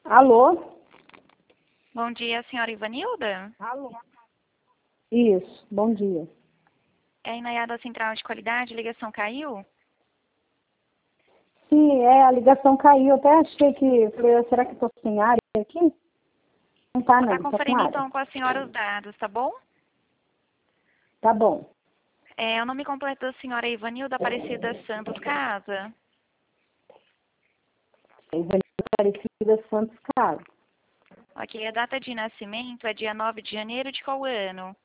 Alô? Bom dia, senhora Ivanilda. Alô? Isso, bom dia. É Inaiá da Central de Qualidade, a ligação caiu? Sim, a ligação caiu. Eu até achei que. Falei, será que estou sem área aqui? Não tá, Vou não, estar estou com conferindo área. então com a senhora os dados, tá bom? Tá bom. O nome completo da senhora é Ivanilda Aparecida Santos Casa. Aparecida Santos Carlos. Ok, a data de nascimento é dia 9 de janeiro de qual ano?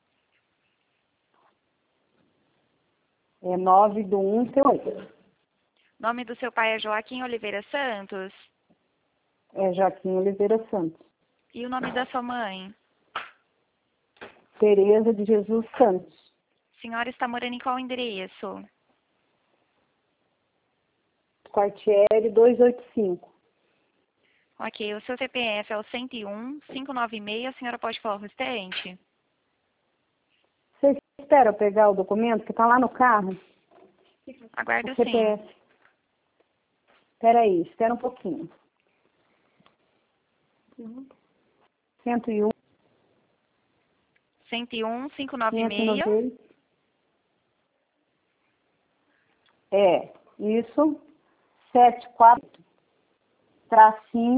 É 9/1/8. Nome do seu pai é Joaquim Oliveira Santos. É Joaquim Oliveira Santos. E o nome da sua mãe? Tereza de Jesus Santos. A senhora está morando em qual endereço? Quartiere 285. Ok, o seu CPF é o 101 596, a senhora pode falar o restante? Você espera eu pegar o documento que está lá no carro? Aguardo O sim. CPF. Espera aí, espera um pouquinho. 101, 101 596. 596. Isso. 74, tracinho,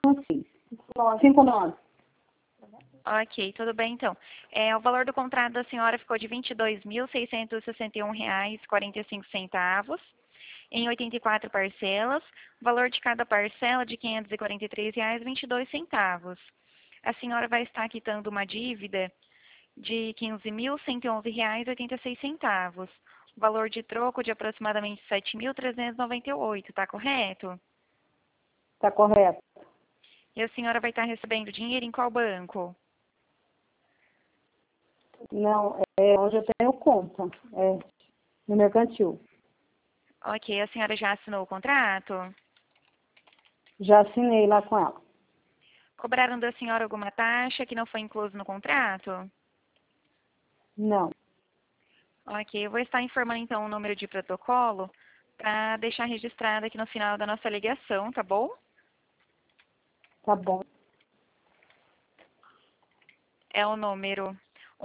59. Ok, tudo bem então. O valor do contrato da senhora ficou de R$ 22.661,45 em 84 parcelas. O valor de cada parcela de R$ 543,22. A senhora vai estar quitando uma dívida de R$ 15.111,86. O valor de troco de aproximadamente R$ 7.398, tá correto? Tá correto. E a senhora vai estar recebendo dinheiro em qual banco? Não, é onde eu tenho conta. É no mercantil. Ok, a senhora já assinou o contrato? Já assinei lá com ela. Cobraram da senhora alguma taxa que não foi incluso no contrato? Não. Ok, eu vou estar informando então o número de protocolo para deixar registrado aqui no final da nossa ligação, tá bom? Tá bom. É o número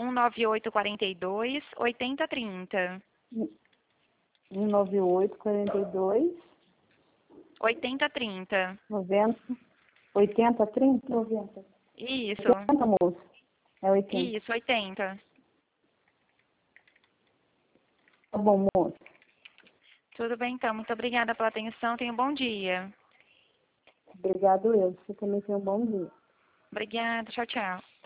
19842-8030. 198, 42, 8030. 90, 80, 30? 90. Isso, 80, moço. É 80. isso, 80. Tá bom, moço. Tudo bem então, muito obrigada pela atenção, tenha um bom dia. Obrigado eu. Você também tem um bom dia. Obrigada, tchau, tchau.